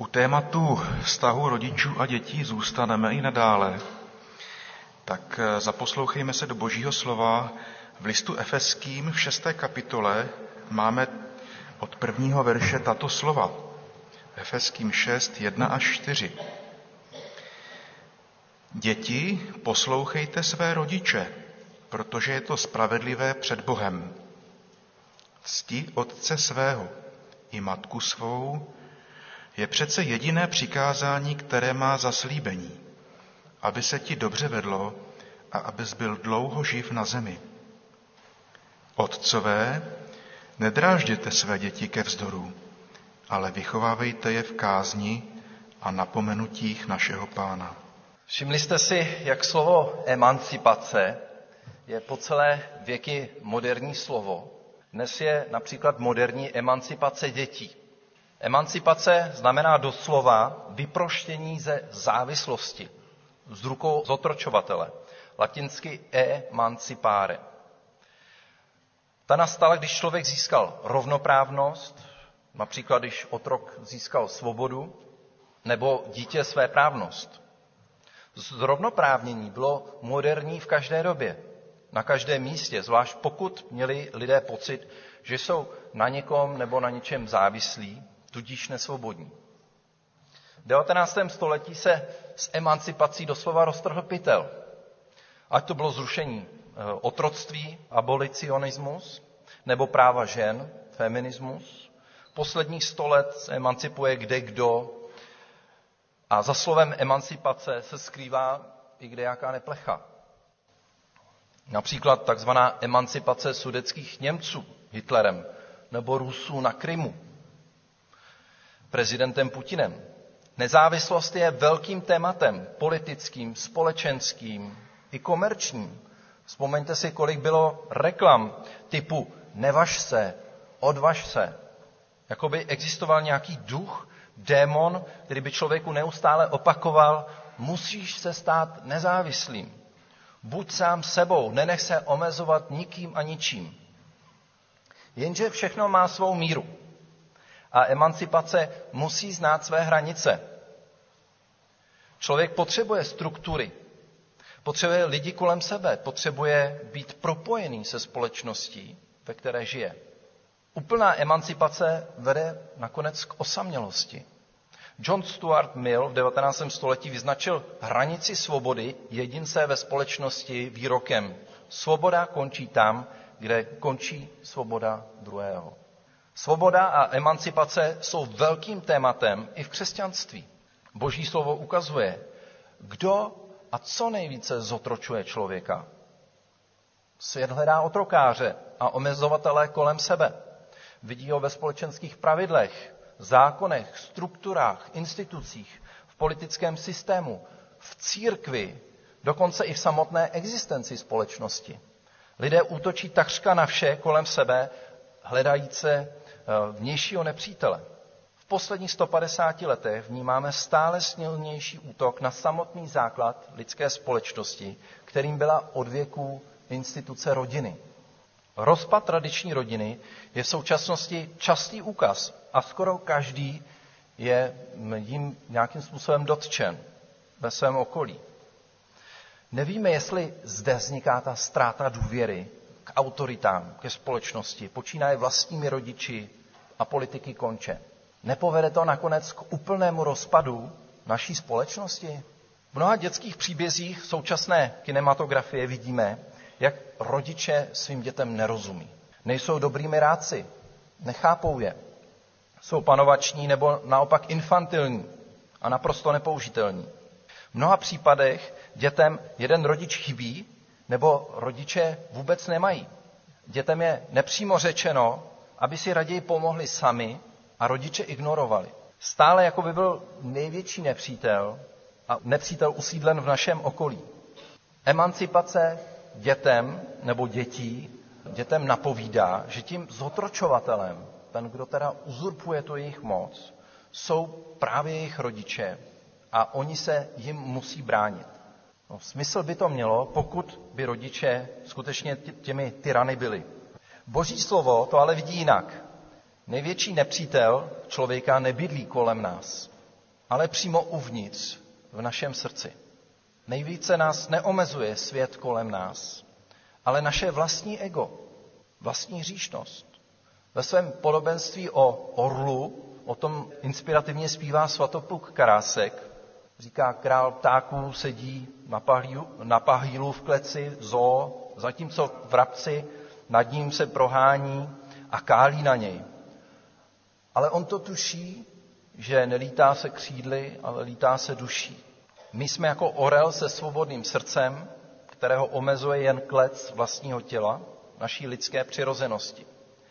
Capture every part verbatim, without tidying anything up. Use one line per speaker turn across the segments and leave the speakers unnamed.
U tématu vztahu rodičů a dětí zůstaneme i nadále. Tak zaposlouchejme se do Božího slova. V listu Efeským v šesté kapitole máme od prvního verše tato slova. Efeským šest, jedna až čtyři. Děti, poslouchejte své rodiče, protože je to spravedlivé před Bohem. Cti otce svého i matku svou je přece jediné přikázání, které má zaslíbení, aby se ti dobře vedlo a abys byl dlouho živ na zemi. Otcové, nedrážděte své děti ke vzdoru, ale vychovávejte je v kázni a napomenutích našeho Pána.
Všimli jste si, jak slovo emancipace je po celé věky moderní slovo. Dnes je například moderní emancipace dětí. Emancipace znamená doslova vyproštění ze závislosti, z rukou zotročovatele, latinsky emancipare. Ta nastala, když člověk získal rovnoprávnost, například když otrok získal svobodu, nebo dítě svéprávnost. Zrovnoprávnění bylo moderní v každé době, na každém místě, zvlášť pokud měli lidé pocit, že jsou na někom nebo na něčem závislí, tudíž nesvobodní. V devatenáctém století se s emancipací doslova roztrhl pytel. Ať to bylo zrušení otroctví, abolicionismus, nebo práva žen, feminismus. Posledních sto let se emancipuje kdekdo a za slovem emancipace se skrývá i kdejaká neplecha. Například takzvaná emancipace sudetských Němců Hitlerem nebo Rusů na Krymu prezidentem Putinem. Nezávislost je velkým tématem politickým, společenským i komerčním. Vzpomeňte si, kolik bylo reklam typu nevaž se, odvaž se. Jakoby existoval nějaký duch, démon, který by člověku neustále opakoval, musíš se stát nezávislým. Buď sám sebou, nenech se omezovat nikým a ničím. Jenže všechno má svou míru. A emancipace musí znát své hranice. Člověk potřebuje struktury, potřebuje lidi kolem sebe, potřebuje být propojený se společností, ve které žije. Úplná emancipace vede nakonec k osamělosti. John Stuart Mill v devatenáctém století vyznačil hranici svobody jedince ve společnosti výrokem: svoboda končí tam, kde končí svoboda druhého. Svoboda a emancipace jsou velkým tématem i v křesťanství. Boží slovo ukazuje, kdo a co nejvíce zotročuje člověka. Svět hledá otrokáře a omezovatele kolem sebe. Vidí ho ve společenských pravidlech, zákonech, strukturách, institucích, v politickém systému, v církvi, dokonce i v samotné existenci společnosti. Lidé útočí takřka na vše kolem sebe, hledajíce vnějšího nepřítele. V posledních sto padesáti letech vnímáme stále silnější útok na samotný základ lidské společnosti, kterým byla od věků instituce rodiny. Rozpad tradiční rodiny je v současnosti častý úkaz a skoro každý je jim nějakým způsobem dotčen ve svém okolí. Nevíme, jestli zde vzniká ta ztráta důvěry k autoritám, ke společnosti, počínaje vlastními rodiči a politiky konče. Nepovede to nakonec k úplnému rozpadu naší společnosti? V mnoha dětských příbězích současné kinematografie vidíme, jak rodiče svým dětem nerozumí. Nejsou dobrými rádci, nechápou je. Jsou panovační nebo naopak infantilní a naprosto nepoužitelní. V mnoha případech dětem jeden rodič chybí nebo rodiče vůbec nemají. Dětem je nepřímo řečeno, aby si raději pomohli sami a rodiče ignorovali. Stále jako by byl největší nepřítel a nepřítel usídlen v našem okolí. Emancipace dětem nebo dětí dětem napovídá, že tím zotročovatelem, ten, kdo teda uzurpuje tu jejich moc, jsou právě jejich rodiče a oni se jim musí bránit. No, smysl by to mělo, pokud by rodiče skutečně těmi tyrany byli. Boží slovo to ale vidí jinak. Největší nepřítel člověka nebydlí kolem nás. ale přímo uvnitř, v našem srdci. Nejvíce nás neomezuje svět kolem nás, ale naše vlastní ego, vlastní hříšnost. Ve svém podobenství o orlu, o tom inspirativně zpívá Svatopluk Karásek, říká, král ptáků sedí na pahýlu, na pahýlu v kleci zoo, zatímco vrabci nad ním se prohání a kálí na něj. Ale on to tuší, že nelítá se křídly, ale lítá se duší. My jsme jako orel se svobodným srdcem, kterého omezuje jen klec vlastního těla, naší lidské přirozenosti.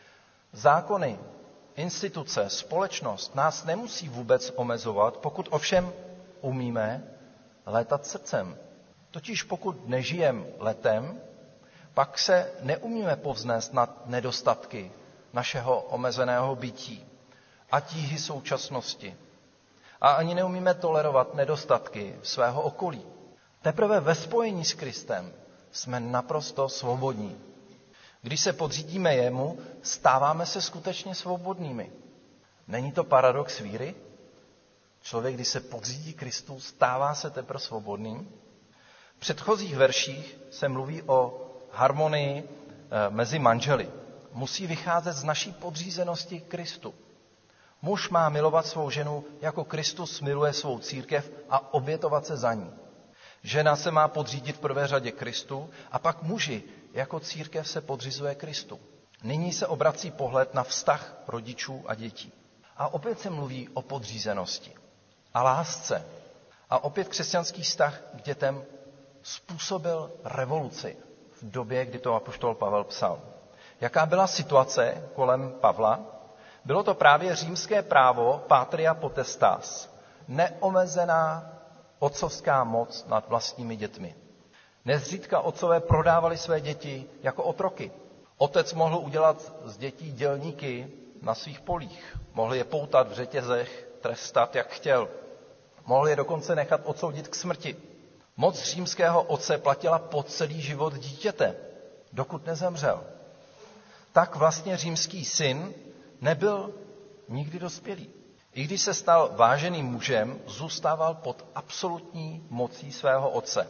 Zákony, instituce, společnost nás nemusí vůbec omezovat, pokud ovšem umíme létat srdcem. Totiž pokud nežijeme letem, pak se neumíme povznést nad nedostatky našeho omezeného bytí a tíhy současnosti. A ani neumíme tolerovat nedostatky svého okolí. Teprve ve spojení s Kristem jsme naprosto svobodní. Když se podřídíme jemu, stáváme se skutečně svobodnými. Není to paradox víry? Člověk, když se podřídí Kristu, stává se teprve svobodným. V předchozích verších se mluví o harmonii mezi manželi. Musí vycházet z naší podřízenosti Kristu. Muž má milovat svou ženu, jako Kristus miluje svou církev a obětovat se za ní. Žena se má podřídit v prvé řadě Kristu a pak muži, jako církev se podřizuje Kristu. Nyní se obrací pohled na vztah rodičů a dětí. A opět se mluví o podřízenosti a lásce. A opět křesťanský vztah k dětem způsobil revoluci v době, kdy to apoštol Pavel psal. Jaká byla situace kolem Pavla? Bylo to právě římské právo patria potestas, neomezená otcovská moc nad vlastními dětmi. Nezřídka otcové prodávali své děti jako otroky. Otec mohl udělat z dětí dělníky na svých polích. Mohl je poutat v řetězech, trestat, jak chtěl. Mohl je dokonce nechat odsoudit k smrti. Moc římského otce platila po celý život dítěte, dokud nezemřel. Tak vlastně římský syn nebyl nikdy dospělý. I když se stal váženým mužem, zůstával pod absolutní mocí svého otce.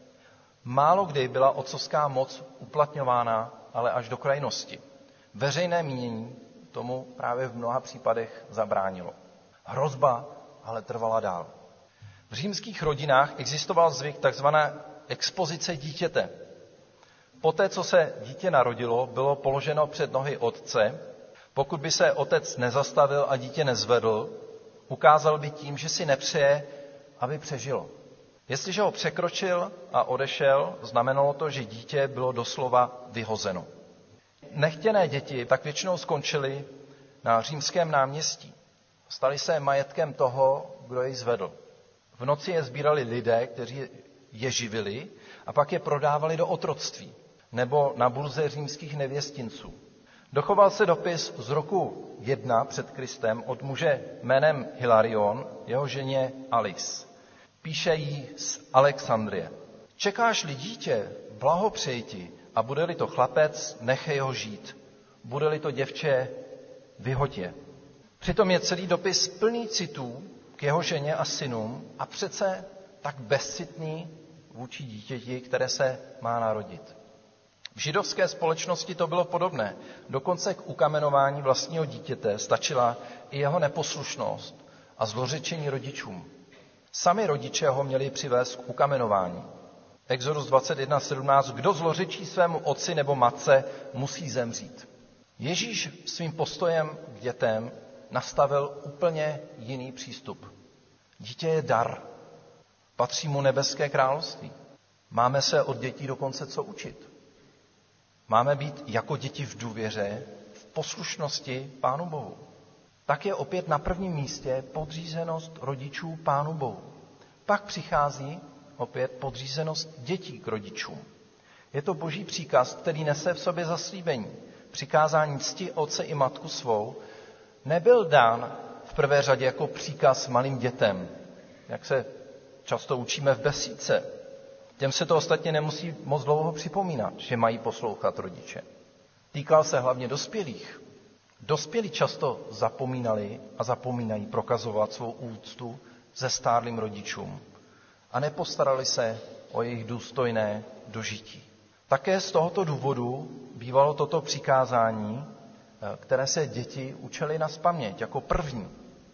Málo kdy byla otcovská moc uplatňována, ale až do krajnosti. Veřejné mínění tomu právě v mnoha případech zabránilo. Hrozba ale trvala dál. V římských rodinách existoval zvyk takzvané expozice dítěte. Poté, co se dítě narodilo, bylo položeno před nohy otce. Pokud by se otec nezastavil a dítě nezvedl, ukázal by tím, že si nepřeje, aby přežilo. Jestliže ho překročil a odešel, znamenalo to, že dítě bylo doslova vyhozeno. Nechtěné děti tak většinou skončily na římském náměstí. Stali se majetkem toho, kdo jej zvedl. V noci je sbírali lidé, kteří je živili, a pak je prodávali do otroctví nebo na burze římských nevěstinců. Dochoval se dopis z roku jedna před Kristem od muže jménem Hilarion, jeho ženě Alice. Píše jí z Alexandrie. Čekáš-li dítě, blahopřeji ti, a bude-li to chlapec, nechej ho žít. Bude-li to děvče, vyhoď je. Přitom je celý dopis plný citů k jeho ženě a synům a přece tak bezcitný vůči dítěti, které se má narodit. V židovské společnosti to bylo podobné. Dokonce k ukamenování vlastního dítěte stačila i jeho neposlušnost a zlořečení rodičům. Sami rodiče ho měli přivést k ukamenování. Exodus dvacet jedna sedmnáct. Kdo zlořečí svému otci nebo matce, musí zemřít. Ježíš svým postojem k dětem nastavil úplně jiný přístup. Dítě je dar. Patří mu nebeské království. Máme se od dětí dokonce co učit. Máme být jako děti v důvěře, v poslušnosti Pánu Bohu. Tak je opět na prvním místě podřízenost rodičů Pánu Bohu. Pak přichází opět podřízenost dětí k rodičům. Je to boží příkaz, který nese v sobě zaslíbení. Přikázání cti otce i matku svou nebyl dán v prvé řadě jako příkaz malým dětem, jak se často učíme v besídce. Těm se to ostatně nemusí moc dlouho připomínat, že mají poslouchat rodiče. Týkal se hlavně dospělých. Dospělí často zapomínali a zapomínají prokazovat svou úctu zestárlým rodičům a nepostarali se o jejich důstojné dožití. Také z tohoto důvodu bývalo toto přikázání, které se děti učily nazpaměť jako první.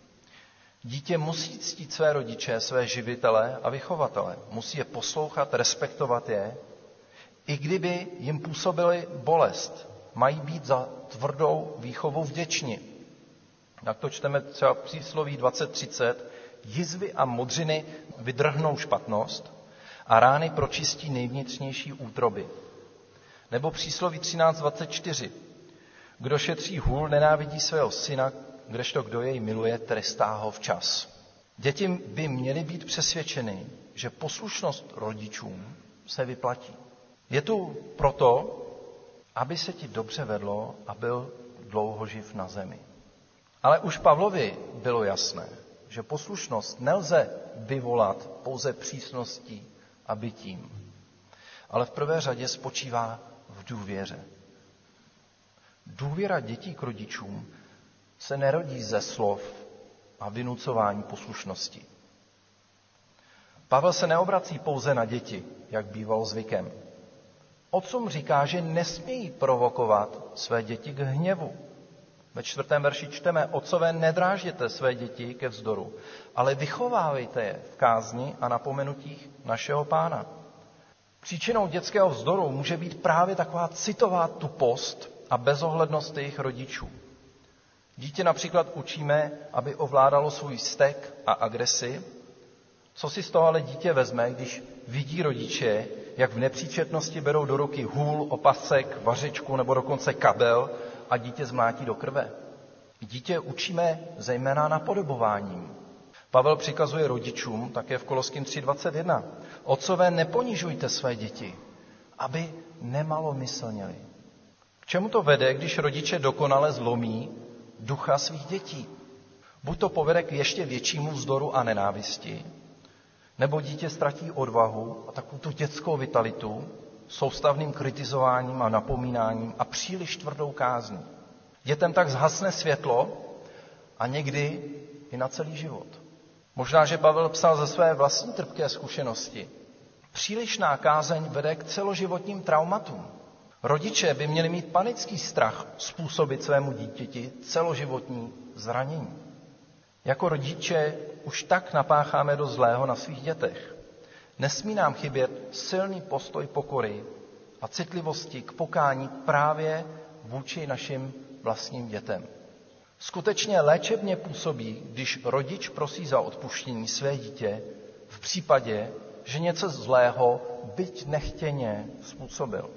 Dítě musí ctít své rodiče, své živitele a vychovatele. Musí je poslouchat, respektovat je, i kdyby jim působili bolest. Mají být za tvrdou výchovu vděční. Tak to čteme třeba v přísloví dvacet třicet. Jizvy a modřiny vydrhnou špatnost a rány pročistí nejvnitřnější útroby. Nebo přísloví třináct dvacet čtyři. Kdo šetří hůl, nenávidí svého syna, kdežto kdo jej miluje, trestá ho včas. Děti by měly být přesvědčeny, že poslušnost rodičům se vyplatí. Je tu proto, aby se ti dobře vedlo a byl dlouho živ na zemi. Ale už Pavlovi bylo jasné, že poslušnost nelze vyvolat pouze přísností a bytím, ale v prvé řadě spočívá v důvěře. Důvěra dětí k rodičům se nerodí ze slov a vynucování poslušnosti. Pavel se neobrací pouze na děti, jak bývalo zvykem. Otcům říká, že nesmějí provokovat své děti k hněvu. Ve čtvrtém verši čteme, otcové, nedrážděte své děti ke vzdoru, ale vychovávejte je v kázni a napomenutích našeho Pána. Příčinou dětského vzdoru může být právě taková citová tupost a bezohlednost jejich rodičů. Dítě například učíme, aby ovládalo svůj vztek a agresi. Co si z toho ale dítě vezme, když vidí rodiče, jak v nepříčetnosti berou do ruky hůl, opasek, vařečku nebo dokonce kabel a dítě zmlátí do krve? Dítě učíme zejména napodobováním. Pavel přikazuje rodičům, také v Koloským tři dvacet jedna. Otcové, neponižujte své děti, aby nemalomyslněli. K čemu to vede, když rodiče dokonale zlomí ducha svých dětí? Buď to povede k ještě většímu vzdoru a nenávisti, nebo dítě ztratí odvahu a takovou tu dětskou vitalitu soustavným kritizováním a napomínáním a příliš tvrdou kázní. Dětem tak zhasne světlo a někdy i na celý život. Možná, že Pavel psal ze své vlastní trpké zkušenosti. Přílišná kázeň vede k celoživotním traumatům. Rodiče by měli mít panický strach způsobit svému dítěti celoživotní zranění. Jako rodiče už tak napácháme do zlého na svých dětech. Nesmí nám chybět silný postoj pokory a citlivosti k pokání právě vůči našim vlastním dětem. Skutečně léčebně působí, když rodič prosí za odpuštění své dítě v případě, že něco zlého, byť nechtěně, způsobil.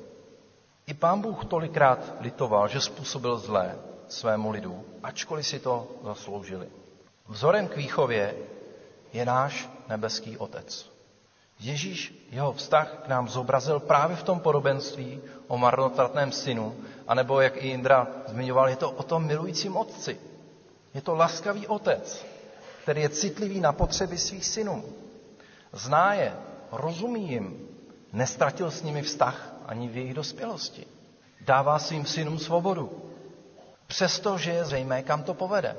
I Pán Bůh tolikrát litoval, že způsobil zlé svému lidu, ačkoliv si to zasloužili. Vzorem k výchově je náš nebeský Otec. Ježíš jeho vztah k nám zobrazil právě v tom podobenství o marnotratném synu, anebo, jak i Indra zmiňoval, je to o tom milujícím otci. Je to laskavý otec, který je citlivý na potřeby svých synů. Zná je, rozumí jim, nestratil s nimi vztah ani v jejich dospělosti. Dává svým synům svobodu, přestože je zřejmé, kam to povede.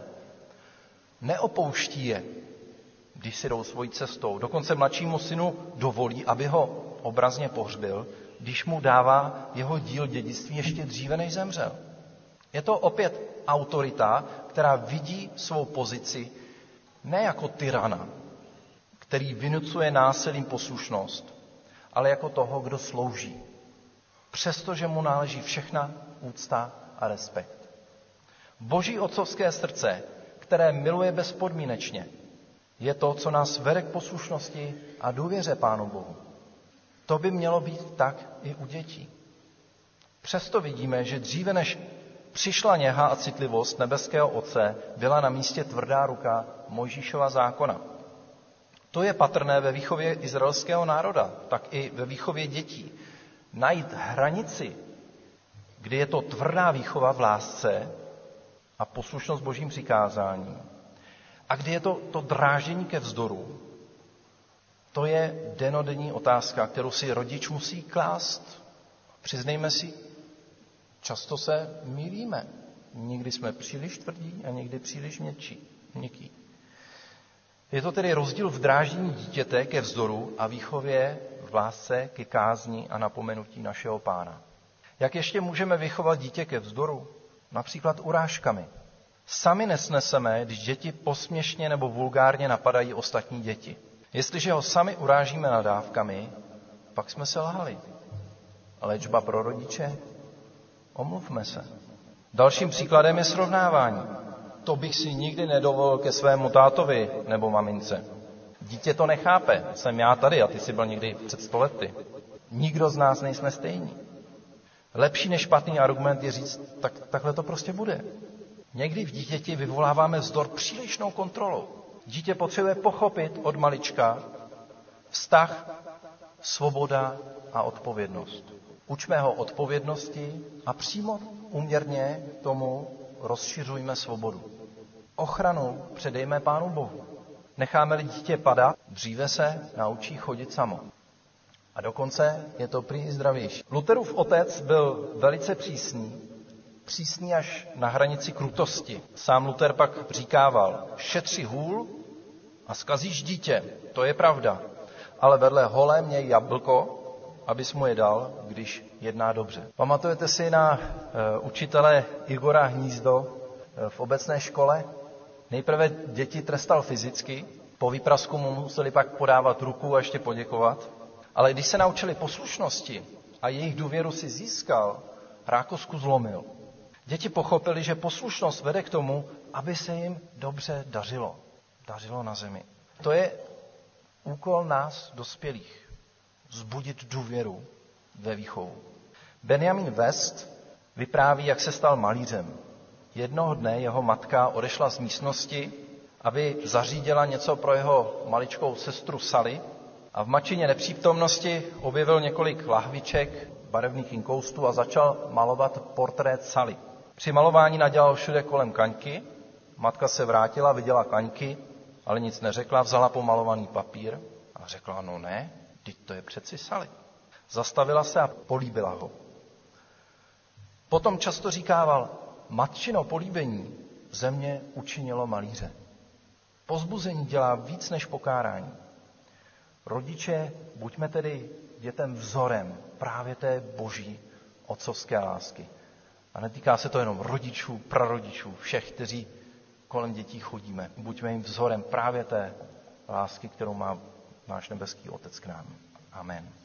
Neopouští je, když si jdou svojí cestou. Dokonce mladšímu synu dovolí, aby ho obrazně pohřbil, když mu dává jeho díl dědictví ještě dříve, než zemřel. Je to opět autorita, která vidí svou pozici ne jako tyrana, který vynucuje násilím poslušnost, ale jako toho, kdo slouží. Přestože mu náleží všechna úcta a respekt. Boží otcovské srdce, které miluje bezpodmínečně, je to, co nás vede k poslušnosti a důvěře Pánu Bohu. To by mělo být tak i u dětí. Přesto vidíme, že dříve než přišla něha a citlivost nebeského Otce, byla na místě tvrdá ruka Mojžíšova zákona. To je patrné ve výchově izraelského národa, tak i ve výchově dětí. Najít hranici, kdy je to tvrdá výchova v lásce a poslušnost Božím přikázání, a kdy je to, to dráždění ke vzdoru, to je dennodenní otázka, kterou si rodič musí klást. Přiznejme si, často se mýlíme. Někdy jsme příliš tvrdí a někdy příliš měkčí, měkký. Je to tedy rozdíl v dráždění dítěte ke vzdoru a výchově v lásce ke kázni a napomenutí našeho Pána. Jak ještě můžeme vychovat dítě ke vzdoru? Například urážkami. Sami nesneseme, když děti posměšně nebo vulgárně napadají ostatní děti. Jestliže ho sami urážíme nadávkami, pak jsme se lhali. Léčba pro rodiče? Omluvme se. Dalším příkladem je srovnávání. To bych si nikdy nedovolil ke svému tátovi nebo mamince. Dítě to nechápe. Jsem já tady a ty jsi byl někdy před sto lety. Nikdo z nás nejsme stejní. Lepší než špatný argument je říct, tak, takhle to prostě bude. Někdy v dítěti vyvoláváme vzdor přílišnou kontrolou. Dítě potřebuje pochopit od malička vztah, svoboda a odpovědnost. Učme ho odpovědnosti a přímo úměrně tomu rozšiřujme svobodu. Ochranu předejme Pánu Bohu. Necháme-li dítě padat, dříve se naučí chodit samo. A dokonce je to prý zdravější. Lutherův otec byl velice přísný, přísný až na hranici krutosti. Sám Luther pak říkával, šetři hůl a zkazíš dítě, to je pravda, ale vedle holé měj jablko, abys mu je dal, když jedná dobře. Pamatujete si na uh, učitele Igora Hnízdo uh, v obecné škole? Nejprve děti trestal fyzicky, po výprasku mu museli pak podávat ruku a ještě poděkovat, ale když se naučili poslušnosti a jejich důvěru si získal, rákosku zlomil. Děti pochopili, že poslušnost vede k tomu, aby se jim dobře dařilo. Dařilo na zemi. To je úkol nás, dospělých. Vzbudit důvěru ve výchovu. Benjamin West vypráví, jak se stal malířem. Jednoho dne jeho matka odešla z místnosti, aby zařídila něco pro jeho maličkou sestru Sally a v mačině nepřítomnosti objevil několik lahviček, barevných inkoustů a začal malovat portrét Sally. Při malování nadělal všude kolem kaňky, matka se vrátila, viděla kaňky, ale nic neřekla, vzala pomalovaný papír a řekla, no ne, vždyť to je přeci Sally. Zastavila se a políbila ho. Potom často říkával, matčino políbení země učinilo malíře. Pozbuzení dělá víc než pokárání. Rodiče, buďme tedy dětem vzorem právě té boží otcovské lásky. A netýká se to jenom rodičů, prarodičů, všech, kteří kolem dětí chodíme. Buďme jim vzorem právě té lásky, kterou má náš nebeský Otec k nám. Amen.